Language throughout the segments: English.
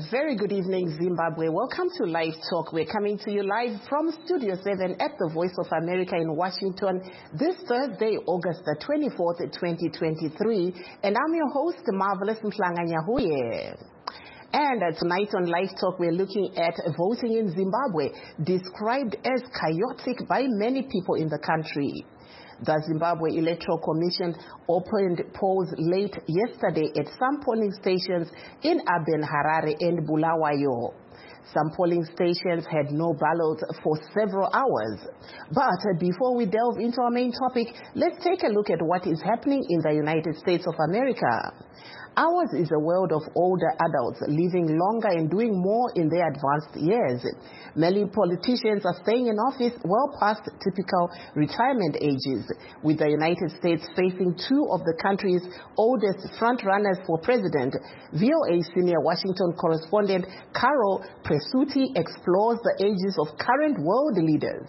very good evening, Zimbabwe. Welcome to Live Talk. We're coming to you live from Studio 7 at the Voice of America in Washington this Thursday, August the 24th, 2023. And I'm your host, Marvelous Mhlanganyahuye. And tonight on Live Talk, we're looking at voting in Zimbabwe, described as chaotic by many people in the country. The Zimbabwe Electoral Commission opened polls late yesterday at some polling stations in Aben, Harare and Bulawayo. Some polling stations had no ballots for several hours. But before we delve into our main topic, let's take a look at what is happening in the United States of America. Ours is a world of older adults living longer and doing more in their advanced years. Many politicians are staying in office well past typical retirement ages, with the United States facing two of the country's oldest frontrunners for president. VOA senior Washington correspondent Carol Presutti explores the ages of current world leaders.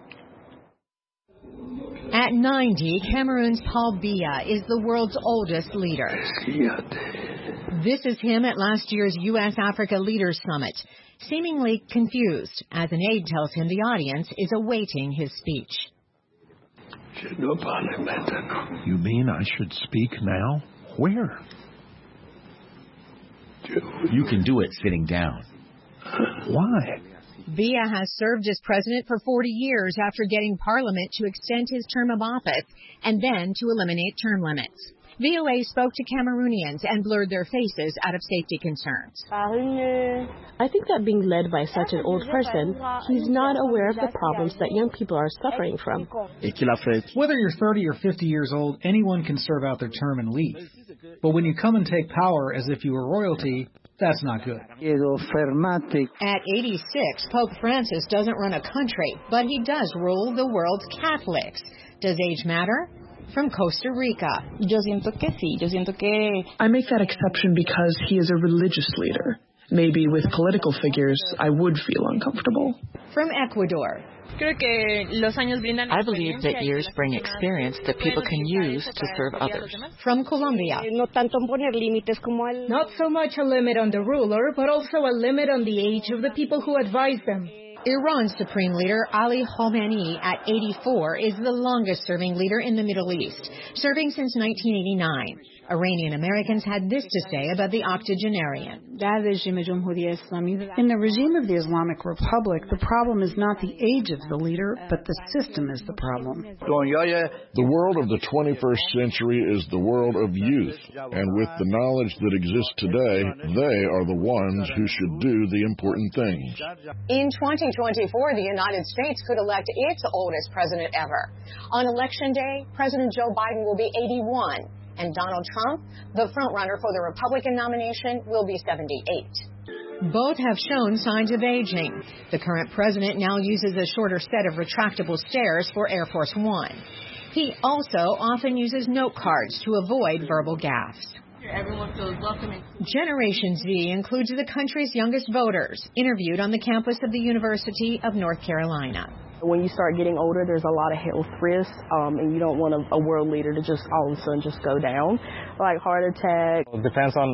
At 90, Cameroon's Paul Biya is the world's oldest leader. This is him at last year's U.S.-Africa Leaders Summit, seemingly confused as an aide tells him the audience is awaiting his speech. You mean I should speak now? Where? You can do it sitting down. Why? Biya has served as president for 40 years after getting Parliament to extend his term of office and then to eliminate term limits. VOA spoke to Cameroonians and blurred their faces out of safety concerns. I think that being led by such an old person, he's not aware of the problems that young people are suffering from. Whether you're 30 or 50 years old, anyone can serve out their term and leave. But when you come and take power as if you were royalty, that's not good. At 86, Pope Francis doesn't run a country, but he does rule the world's Catholics. Does age matter? From Costa Rica. I make that exception because he is a religious leader. Maybe with political figures, I would feel uncomfortable. From Ecuador. I believe that years bring experience that people can use to serve others. From Colombia. Not so much a limit on the ruler, but also a limit on the age of the people who advise them. Iran's Supreme Leader Ali Khamenei, at 84, is the longest-serving leader in the Middle East, serving since 1989. Iranian Americans had this to say about the octogenarian. In the regime of the Islamic Republic, the problem is not the age of the leader, but the system is the problem. The world of the 21st century is the world of youth, and with the knowledge that exists today, they are the ones who should do the important things. In 2024, the United States could elect its oldest president ever. On Election Day, President Joe Biden will be 81. And Donald Trump, the frontrunner for the Republican nomination, will be 78. Both have shown signs of aging. The current president now uses a shorter set of retractable stairs for Air Force One. He also often uses note cards to avoid verbal gaffes. Everyone feels welcoming. Generation Z includes the country's youngest voters, interviewed on the campus of the University of North Carolina. When you start getting older, there's a lot of health risks, and you don't want a world leader to just all of a sudden just go down, like heart attack. It depends on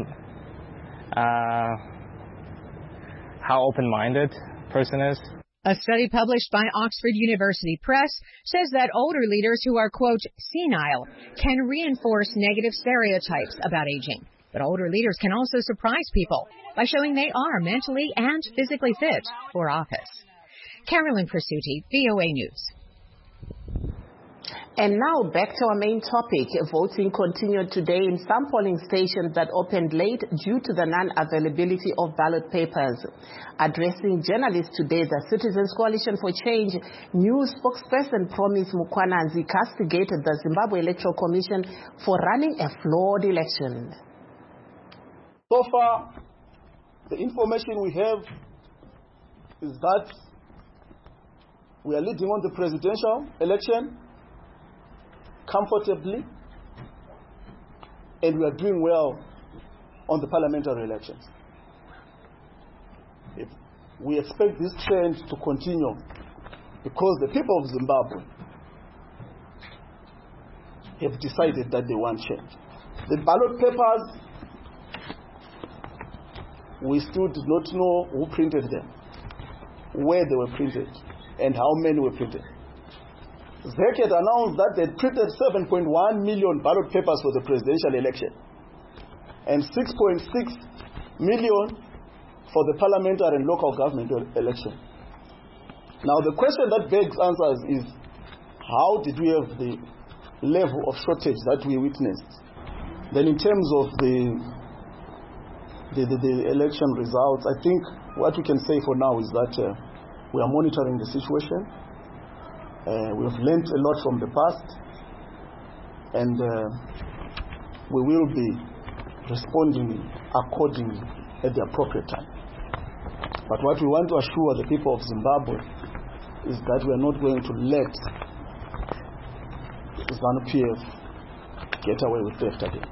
how open-minded a person is. A study published by Oxford University Press says that older leaders who are, quote, senile can reinforce negative stereotypes about aging. But older leaders can also surprise people by showing they are mentally and physically fit for office. Carolyn Presutti, VOA News. And now back to our main topic. Voting continued today in some polling stations that opened late due to the non-availability of ballot papers. Addressing journalists today, the Citizens Coalition for Change news spokesperson Promise Mukwananzi castigated the Zimbabwe Electoral Commission for running a flawed election. So far, the information we have is that we are leading on the presidential election comfortably, and we are doing well on the parliamentary elections. We expect this trend to continue because the people of Zimbabwe have decided that they want change. The ballot papers we still did not know who printed them, where they were printed, and how many were printed. ZEC had announced that they printed 7.1 million ballot papers for the presidential election and 6.6 million for the parliamentary and local government election. Now the question that begs answers is, how did we have the level of shortage that we witnessed? Then in terms of the election results, I think what we can say for now is that we are monitoring the situation. We have learned a lot from the past, and we will be responding accordingly at the appropriate time. But what we want to assure the people of Zimbabwe is that we are not going to let ZANU-PF get away with theft again.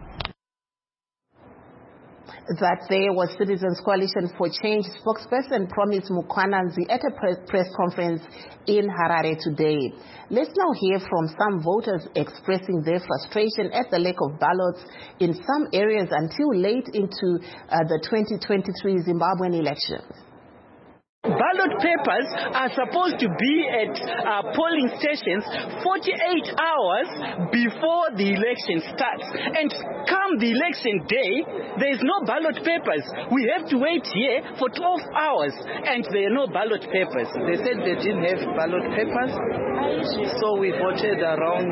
That there was Citizens Coalition for Change spokesperson Promise Mukwananzi at a press conference in Harare today. Let's now hear from some voters expressing their frustration at the lack of ballots in some areas until late into the 2023 Zimbabwean elections. Ballot papers are supposed to be at polling stations 48 hours before the election starts. And come the election day, there is no ballot papers. We have to wait here for 12 hours and there are no ballot papers. They said they didn't have ballot papers, so we voted around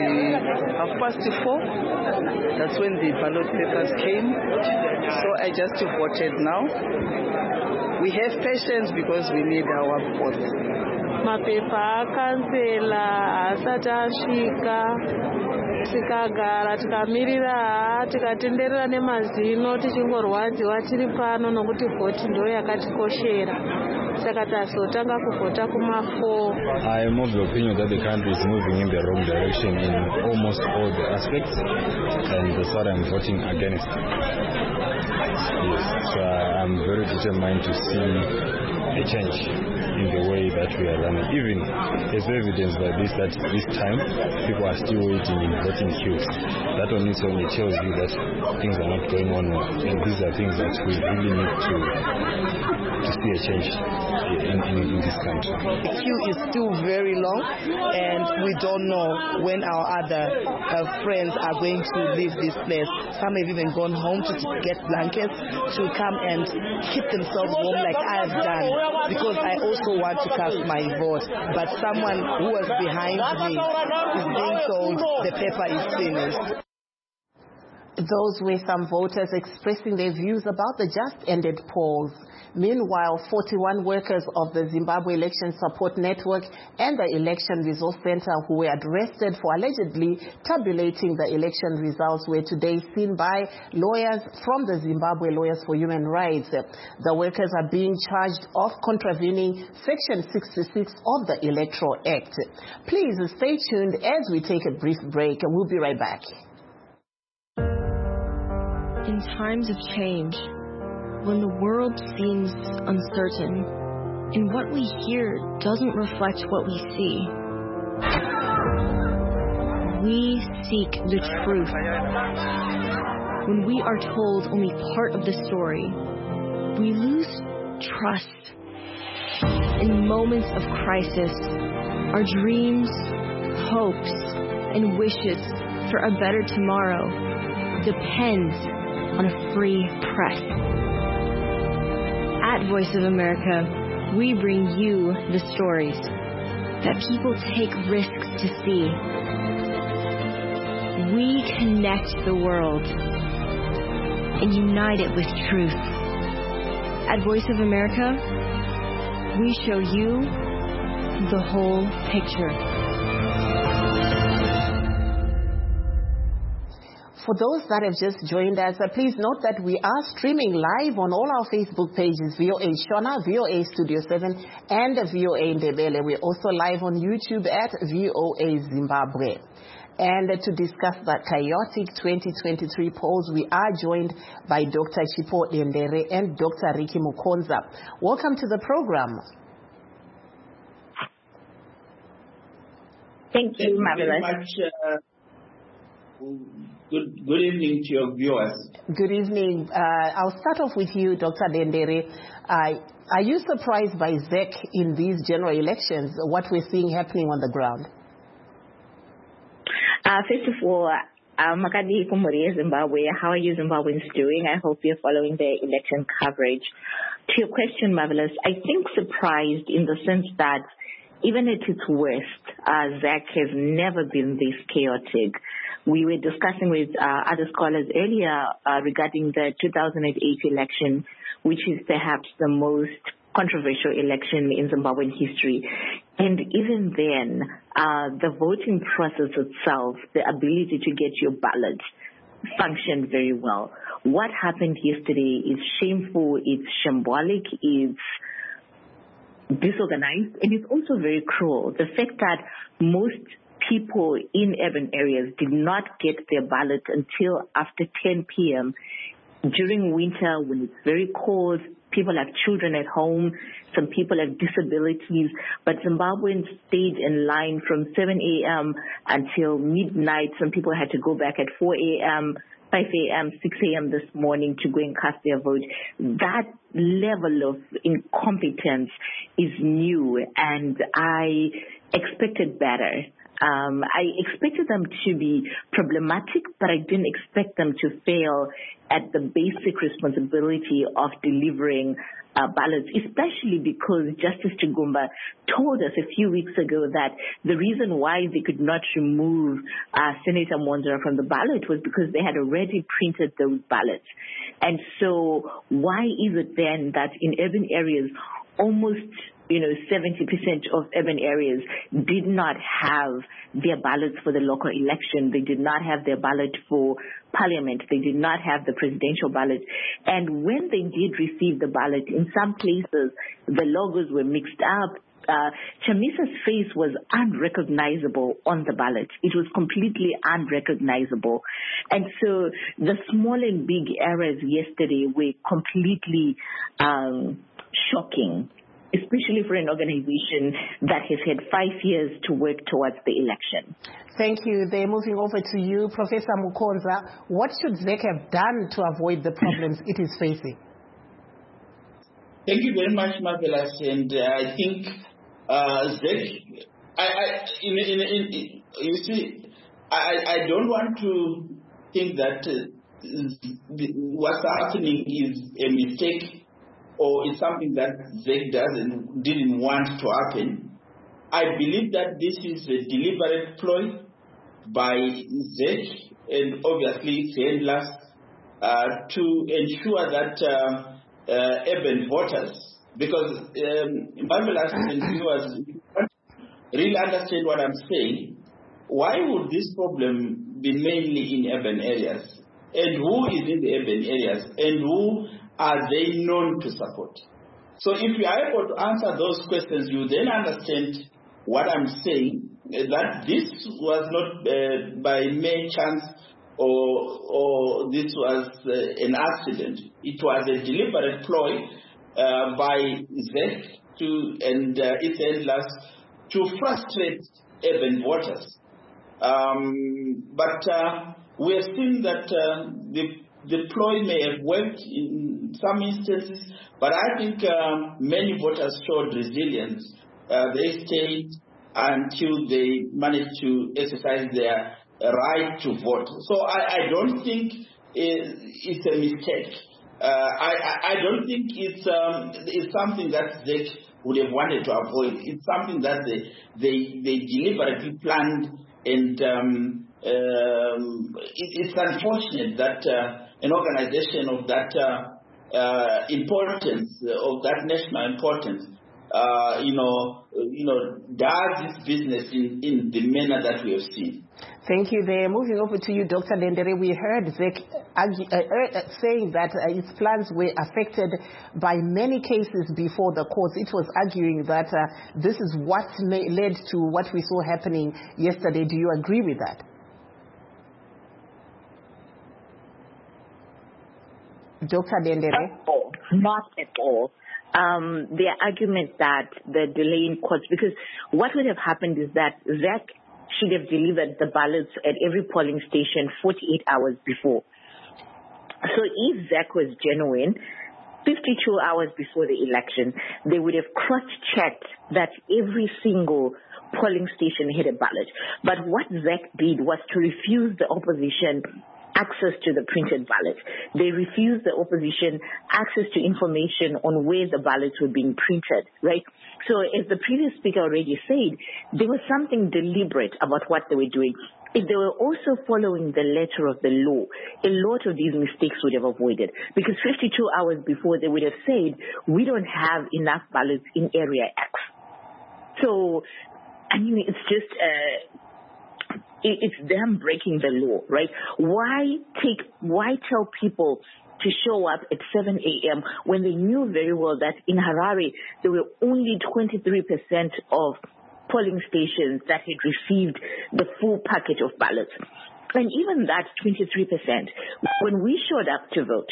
4:30. That's when the ballot papers came. So I just voted now. We have patience because we need our votes. Mapepa akansela asati asvika tikagara tikamirira tikatenderera nemazino tichingorwadziwa tiri pano nokuti vhoti ndo yakatikoshera saka tazotanga kuvhota kuma4. I am of the opinion that the country is moving in the wrong direction in almost all the aspects, and that's what I'm voting against. Yes, so I'm very determined to see a change in the way that we are running. Even as evidenced by this, that this time people are still waiting in voting queues. That on its own tells you that things are not going on well. And these are things that we really need to see a change in this country. The queue is still very long, and we don't know when our other friends are going to leave this place. Some have even gone home to get blankets to come and keep themselves warm like I have done, because I also want to cast my vote. But someone who was behind me is being told the paper is finished. Those were some voters expressing their views about the just ended polls. Meanwhile, 41 workers of the Zimbabwe Election Support Network and the Election Resource Center who were arrested for allegedly tabulating the election results were today seen by lawyers from the Zimbabwe Lawyers for Human Rights. The workers are being charged of contravening Section 66 of the Electoral Act. Please stay tuned as we take a brief break, and we'll be right back. In times of change, when the world seems uncertain and what we hear doesn't reflect what we see, we seek the truth. When we are told only part of the story, we lose trust. In moments of crisis, our dreams, hopes, and wishes for a better tomorrow depends on a free press. At Voice of America, we bring you the stories that people take risks to see. We connect the world and unite it with truth. At Voice of America, we show you the whole picture. For those that have just joined us, please note that we are streaming live on all our Facebook pages, VOA Shona, VOA Studio 7, and VOA Ndebele. We're also live on YouTube at VOA Zimbabwe. And to discuss the chaotic 2023 polls, we are joined by Dr. Chipo Ndere and Dr. Ricky Mukonza. Welcome to the program. Thank you, Marvelous. Good evening to your viewers. Good evening. I'll start off with you, Dr. Dendere. Are you surprised by ZEC in these general elections, what we're seeing happening on the ground? First of all, Makadi Kumuri, Zimbabwe. How are you Zimbabweans doing? I hope you're following the election coverage. To your question, Marvelous, I think surprised in the sense that even at its worst, ZEC has never been this chaotic. We were discussing with other scholars earlier regarding the 2008 election, which is perhaps the most controversial election in Zimbabwean history. And even then, the voting process itself, the ability to get your ballot, functioned very well. What happened yesterday is shameful, it's shambolic, it's disorganized, and it's also very cruel. The fact that most people in urban areas did not get their ballot until after 10 p.m. during winter when it's very cold. People have children at home. Some people have disabilities. But Zimbabweans stayed in line from 7 a.m. until midnight. Some people had to go back at 4 a.m., 5 a.m., 6 a.m. this morning to go and cast their vote. That level of incompetence is new, and I expected better. I expected them to be problematic, but I didn't expect them to fail at the basic responsibility of delivering ballots, especially because Justice Chigumba told us a few weeks ago that the reason why they could not remove Senator Mondra from the ballot was because they had already printed those ballots. And so why is it then that in urban areas, almost 70% of urban areas did not have their ballots for the local election. They did not have their ballot for parliament. They did not have the presidential ballot. And when they did receive the ballot, in some places, the logos were mixed up. Chamisa's face was unrecognizable on the ballot. It was completely unrecognizable. And so the small and big errors yesterday were completely shocking, especially for an organization that has had 5 years to work towards the election. Thank you. They're moving over to you, Professor Mukonza. What should ZEC have done to avoid the problems it is facing? Thank you very much, Marvelous. And I think ZEC, you see, I don't want to think that what's happening is a mistake or it's something that ZEC didn't want to happen. I believe that this is a deliberate ploy by ZEC and obviously its handlers to ensure that urban voters, because Marvelous and viewers really understand what I'm saying, why would this problem be mainly in urban areas? And who is in the urban areas? And who are they known to support? So if you are able to answer those questions, you then understand what I'm saying, that this was not by mere chance or this was an accident. It was a deliberate ploy by ZEC and its handlers to frustrate urban voters. But we have seen that the ploy may have worked in some instances, but I think many voters showed resilience. They stayed until they managed to exercise their right to vote. So I don't think it's a mistake. I don't think it's something that ZEC would have wanted to avoid. It's something that they deliberately planned, and it's unfortunate that an organization of that importance, of that national importance, does this business in the manner that we have seen. Thank you. They're moving over to you, Dr. Dendere. We heard ZEC saying that its plans were affected by many cases before the courts. It was arguing that this is what led to what we saw happening yesterday. Do you agree with that? Dr. Dendere? Not at all. Their argument that the delay in courts, because what would have happened is that ZEC should have delivered the ballots at every polling station 48 hours before. So if Zach was genuine, 52 hours before the election, they would have cross-checked that every single polling station had a ballot. But what Zach did was to refuse the opposition access to the printed ballot. They refused the opposition access to information on where the ballots were being printed, right? So as the previous speaker already said, there was something deliberate about what they were doing. If they were also following the letter of the law, a lot of these mistakes would have avoided. Because 52 hours before, they would have said, we don't have enough ballots in area X. So, I mean, it's just, it's them breaking the law, right? Why tell people to show up at 7 a.m. when they knew very well that in Harare, there were only 23% of polling stations that had received the full package of ballots. And even that 23%, when we showed up to vote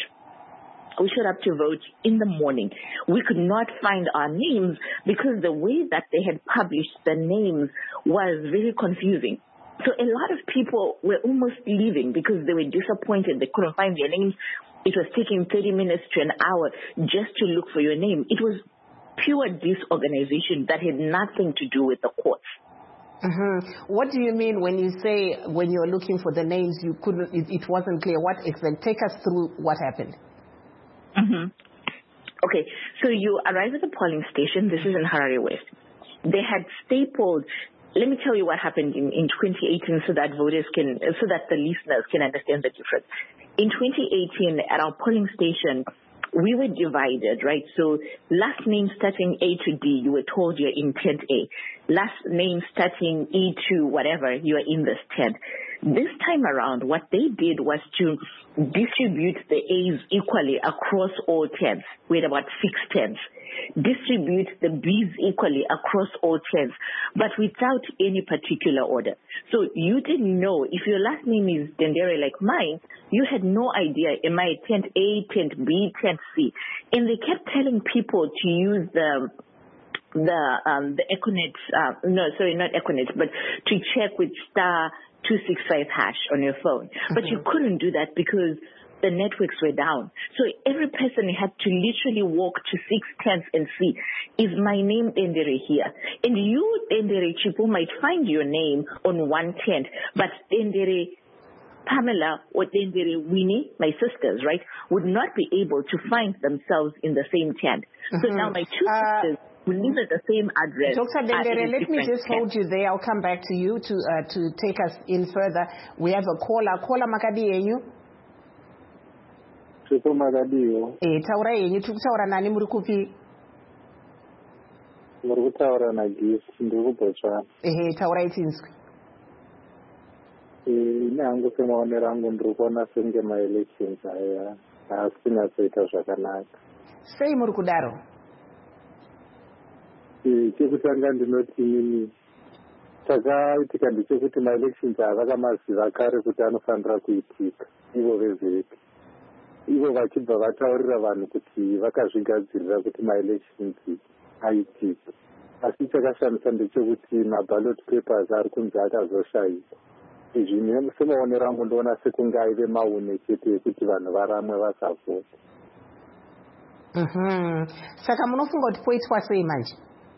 in the morning. We could not find our names because the way that they had published the names was very confusing. So a lot of people were almost leaving because they were disappointed. They couldn't find their names. It was taking 30 minutes to an hour just to look for your name. It was pure disorganization that had nothing to do with the courts. Mm-hmm. What do you mean when you say when you're looking for the names, you couldn't? It wasn't clear. What exactly? Take us through what happened. Mm-hmm. Okay, so you arrive at the polling station. This is in Harare West. They had stapled. Let me tell you what happened in 2018 so that the listeners can understand the difference. In 2018, at our polling station, we were divided, right? So last name starting A to D, you were told you're in tent A. Last name starting E to whatever, you're in this tent. This time around, what they did was to distribute the A's equally across all tents. We had about 6 tents. Distribute the B's equally across all tents, but without any particular order. So you didn't know if your last name is Dendere like mine, you had no idea, am I tent A, tent B, tent C? And they kept telling people to use the Equinet, not Equinet, but to check with *265# on your phone. Mm-hmm. But you couldn't do that because the networks were down. So every person had to literally walk to 6 tents and see, is my name Dendere here? And you, Dendere Chipo, might find your name on one tent, but Dendere Pamela or Dendere Winnie, my sisters, right, would not be able to find themselves in the same tent. Mm-hmm. So now my 2 sisters will live at the same address. Dr. Dendere, let me just hold you there. I'll come back to you to take us in further. We have a caller. Caller Makadi yenyu. Chipo Makadiyo. Taura yenyu tukutaura nani muri kupi? Muri kutaura na Gisi ndiri kuBotswana. Taura itinzwi. Nangu semaonero angu ndiri kuona senge ma-elections aya asina kuita zvakanaka. Sei muri kudaro? Chekutanga ndinoti inini chakaitika ndechekuti ma-elections avakamaziva kare kuti anofanira kuitika ivo vezveki. Ivo vachibva vataurira vanhu kuti vakazvigadzirira kuti ma-elections aitike. Asi chakashamisa ndechekuti ma-ballot papers ari kunzi akazoshayikwa. Izvi semaonero angu ndoona sekunge aive maune chete ekuti vanhu varamwe vasavhota. Saka munofunga kuti poitwa sei manje?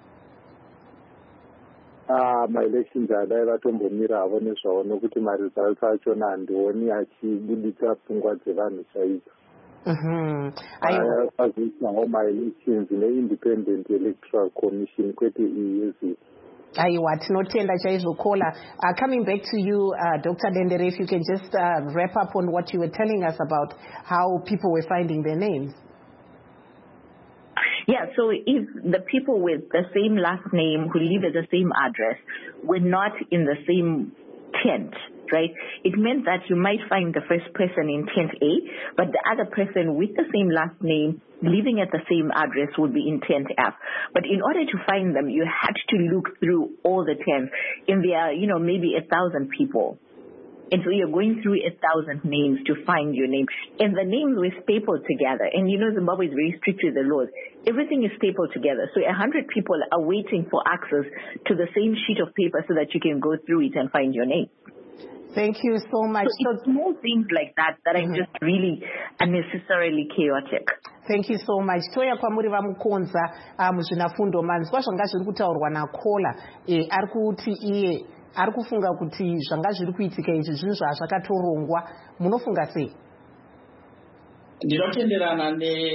Ma-elections adai vatombomira havo nezvavo nokuti ma-results achona handioni achibudisa pfungwa dzevanhu chaidzo. Pazoitawo ma-elections ne-Independent Electoral Commission kwete iyi yezita. Aiwa, tinotenda chaizvo caller. Coming back to you, Dr. Dendere, if you can just wrap up on what you were telling us about how people were finding their names. Yeah, so if the people with the same last name who live at the same address were not in the same tent, right, it meant that you might find the first person in tent A, but the other person with the same last name living at the same address would be in tent F. But in order to find them, you had to look through all the tents. And there are, maybe 1,000 people. And so you're going through 1,000 names to find your name. And the names were stapled together. And Zimbabwe is very strict with the laws. Everything is stapled together. So 100 people are waiting for access to the same sheet of paper so that you can go through it and find your name. Thank you so much. So it's small things like that that are just really unnecessarily chaotic. Thank you so much. Toya kwamuri vamukonza muzvinafundo manzwa zvanga zviri kutaurwa naKola ari kuti iye ari kufunga kuti zvanga zviri kuitika izvi zvinhu zvazvakatorongwa. Munofunga sei? Ndinotenderana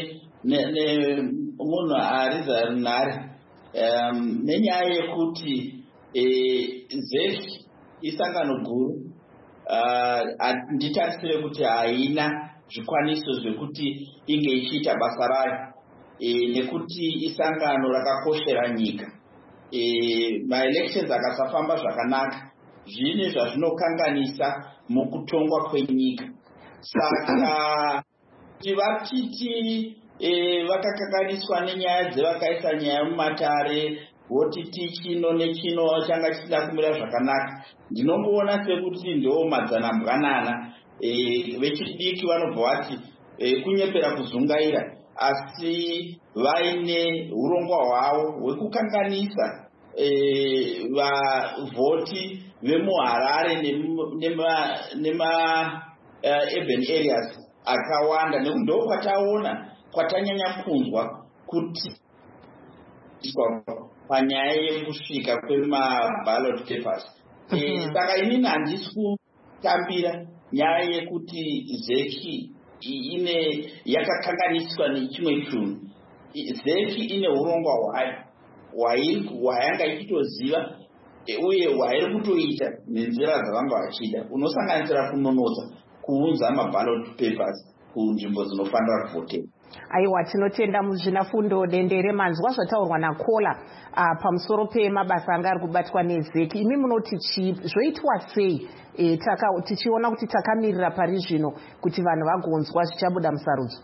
nemunhu ariza runhare nenyaya yekuti ZEC isangano guru nditarisire kuti haina zvikwanisiro zvekuti inge ichiita basa rayo nekuti isangano rakakoshera nyika. Maelections akasafamba zvakanaka zvine zvazvinokanganisa mukutongwa kwenyika. Saka kuti vatiti vakakanganiswa nenyaya dzevakaisa nyaya mumatare votiti chino nechino changa chisina kumira zvakanaka. Ndinongoona sekuti ndo madzanambwanana vechidiki vanobva vati kunyepera kuzungaira, asi vaine urongwa hwavo hwekukanganisa vavhoti vemuHarare nema urban areas akawanda. Ndo kwatanyanya kunzwa kuti panyaya yekusvika kwemaballot papers. Saka inini handisi kutambira nyaya yekuti ZEC yakakanganiswa nechimwe chinhu. ZEC ine urongwa hwayo hwayanga ichitoziva uye hwairi kutoita nenzira dzavanga vachida, unosanganisira kunonodza kuunza maballot papers kunzvimbo dzinofanira kuvhotewa. Aiwa, tinotenda muzvinafundo Dendere. Manzwa zvataurwa naKola pamusoro pemabasa anga ari kubatwa neZEC. Imi munoti zvoitwa sei tichiona kuti takamirira pari zvino kuti vanhu vagonzwa zvichabuda musarudzo?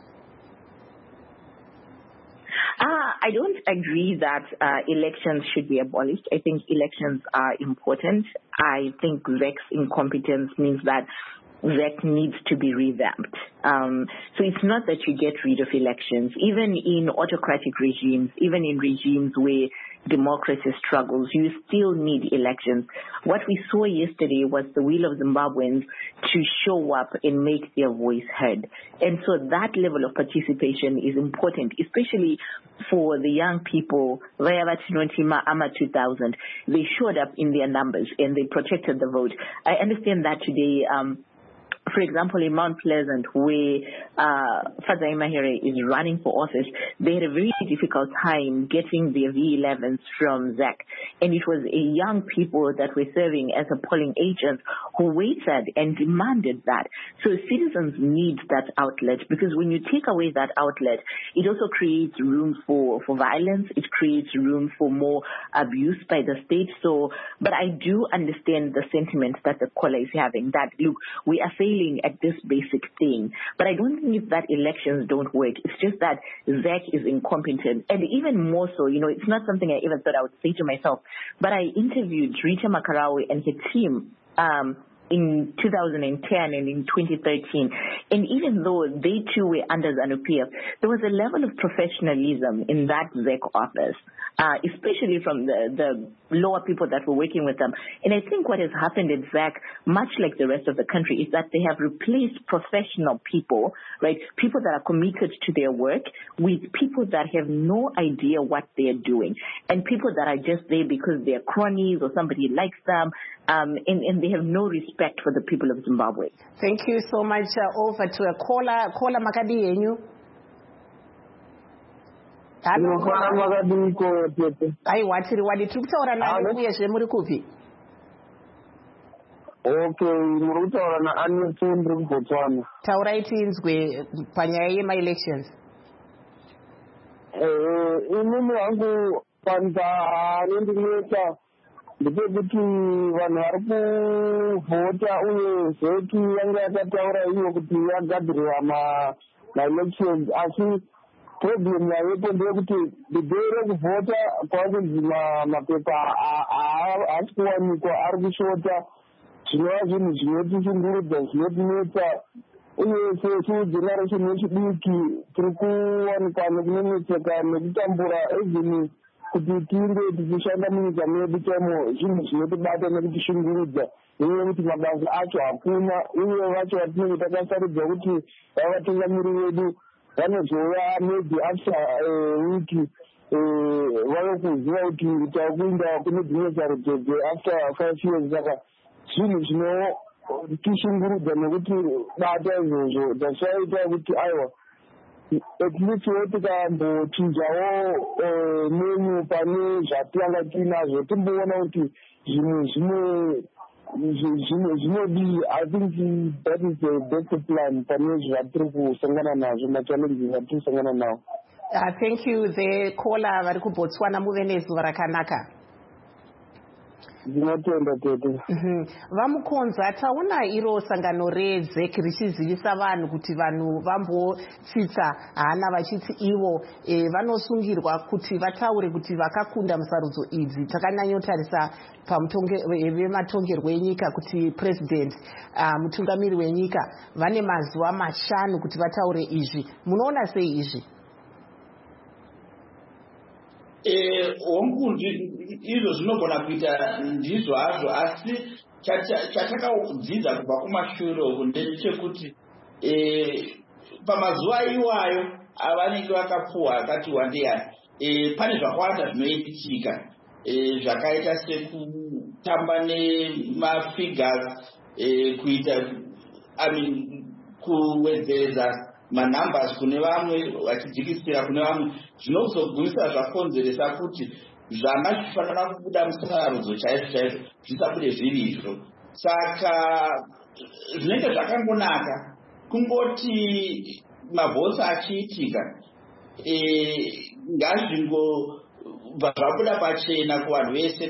I don't agree that elections should be abolished. I think elections are important. I think ZEC's incompetence means that ZEC needs to be revamped. So it's not that you get rid of elections. Even in autocratic regimes, even in regimes where democracy struggles, you still need elections. What we saw yesterday was the will of Zimbabweans to show up and make their voice heard. And so that level of participation is important, especially for the young people. AMA 2000, they showed up in their numbers and they protected the vote. I understand that today, for example, in Mount Pleasant, where Fadzai Mahere is running for office, they had a very difficult time getting their V11s from ZEC. And it was young people that were serving as a polling agent who waited and demanded that. So citizens need that outlet, because when you take away that outlet, it also creates room for violence. It creates room for more abuse by the state. So, but I do understand the sentiment that the caller is having, that, look, we are failing at this basic thing. But I don't think that elections don't work. It's just that ZEC is incompetent. And even more so, it's not something I ever thought I would say to myself, but I interviewed Rita Makarawi and her team in 2010 and in 2013. And even though they too were under ZANU-PF, there was a level of professionalism in that ZEC office, especially from the lower people that were working with them. And I think what has happened at ZEC, much like the rest of the country, is that they have replaced professional people, right? People that are committed to their work with people that have no idea what they're doing, and people that are just there because they're cronies or somebody likes them, and they have no respect for the people of Zimbabwe. Thank you so much. Over to a caller. Caller Makadi Yenyu. Aiwa, tiri wadi tukutaura naye uyezve muri kupi? Okay, muri kutaura naAni Tsundri kuBotswana. Taurai tinzwe panyaya yema-elections. Inini hangu panzarendineta ndepekuti vanhu vari kuvhota uye ZEC yanga yakataura iyo kuti yagadzirwa ma-elections, asi problem yayepo ndeyekuti debei rekuvhota kwakunzi mapepa haasi kuwanikwa, ari kushota. zvinova zvinhu zvinotishungurudza zvinotinetsa uye segeneration yechidiki tiri kuwanikwa nekunonetseka nekutambura ezini kuti tiinde tichishanda munyika medu chaimo zvinhu zvinotibata nekutishungurudza nenyaya yekuti mabasa acho hakuna uye vacho vatinenge takasarudzwa kuti vavatungamiri vedu vanozova maybe after wiki vave kuziva kuti takuinda kune dzimwe sarudzo after 5 years saka zvinhu zvinotishungurudza nekuti bata izvozvo zvachaita kuti aiwa at least tikambochinjawo menyu pane zvatanga tinazvo timboona kuti zvinhu zvinodii. I think that is the best plan pane zvatiri kusangana nazvo machallenges atiri kusangana nawo. Thank you. The caller vari kuBotswana muve nezuva rakanaka. Ndinotenda tete. Vamukonza taona iro sangano reZEC richizivisa vanhu kuti vanhu vambotsitsa hana vachiti ivo vanosungirwa kuti vataure kuti vakakunda musarudzo idzi. Takanyanyotarisa vematongerwo enyika kuti president mutungamiri wenyika vane mazuva 5 kuti vataure izvi. Munoona sei izvi? Honkunzi izvo zvinogona kuita ndizvo hazvo asi chatakadzidza kubva kumashure uku ndechekuti pamazuva iwayo avanenge vakapuhwa akati wandei pane zvakawanda zvinoitika zvakaita sekutamba nemafigures kuita kuwedzeredza manumbers kune vamwe vachidzikisira kune vamwe zvinozogumisa zvakonzeresa kuti zvanga zvifanira kubuda musarudzo chaizvo chaizvo zvisabude zviri izvo. Saka zvinenge zvakangonaka kungoti mavhotsi achiitika ngazvingobva zvabuda pachena kuvanhu vese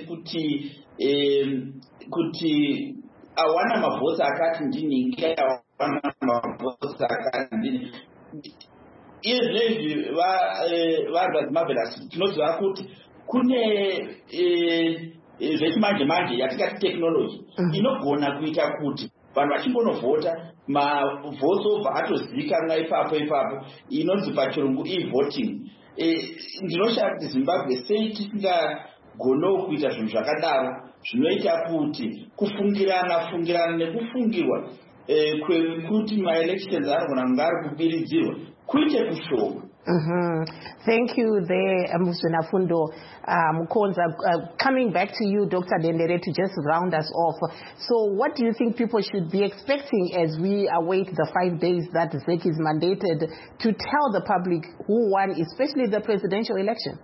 kuti awana mavhotsi akati ndini awana mavhotsi akati ndini. Iye zvinezvi vaZimabvelas tinoziva kuti kune zvechimanje manje yatingati tekinoloji inogona kuita kuti vanhu vachingonovhota mavhotsi obva atozivikanwa ipapo inonzi pachirungu e-voting. Ndinoshaya kuti Zimbabwe sei tisingagonewo kuita zvinhu zvakadaro zvinoita kuti kufungirana nekufungirwa kwekuti maelections anogona kunge ari kubiridzirwa kuite kushoma. Thank you there, Muzvinafundo. Mukonza, coming back to you, Dr. Dendere, to just round us off. So what do you think people should be expecting as we await the 5 days that ZEC is mandated to tell the public who won, especially the presidential election?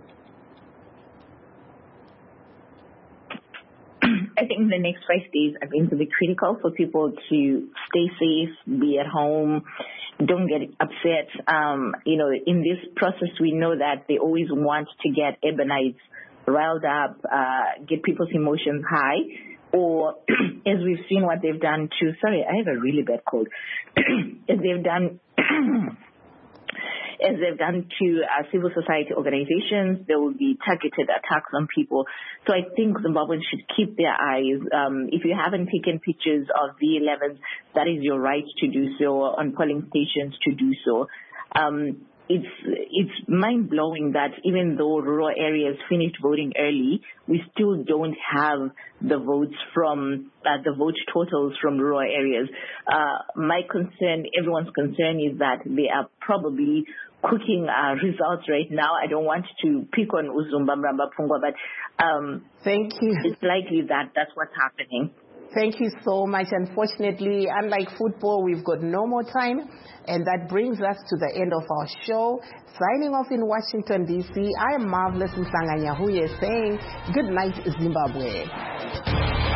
I think the next 5 days are going to be critical for people to stay safe, be at home, don't get upset. In this process, we know that they always want to get urbanites riled up, get people's emotions high, or as we've seen what they've done to, sorry, I have a really bad cold, as they've done to civil society organizations, there will be targeted attacks on people. So I think Zimbabweans should keep their eyes. If you haven't taken pictures of V11s, that is your right to do so, on polling stations to do so. It's mind-blowing that even though rural areas finished voting early, we still don't have the votes from the vote totals from rural areas. My concern, everyone's concern, is that they are probably cooking results right now. I don't want to pick on Uzumba Mramba Pungwa, but thank you. It's likely that that's what's happening. Thank you so much. Unfortunately, unlike football, we've got no more time. And that brings us to the end of our show. Signing off in Washington, D.C., I am Marvelous Mhlanganya, who is saying good night, Zimbabwe.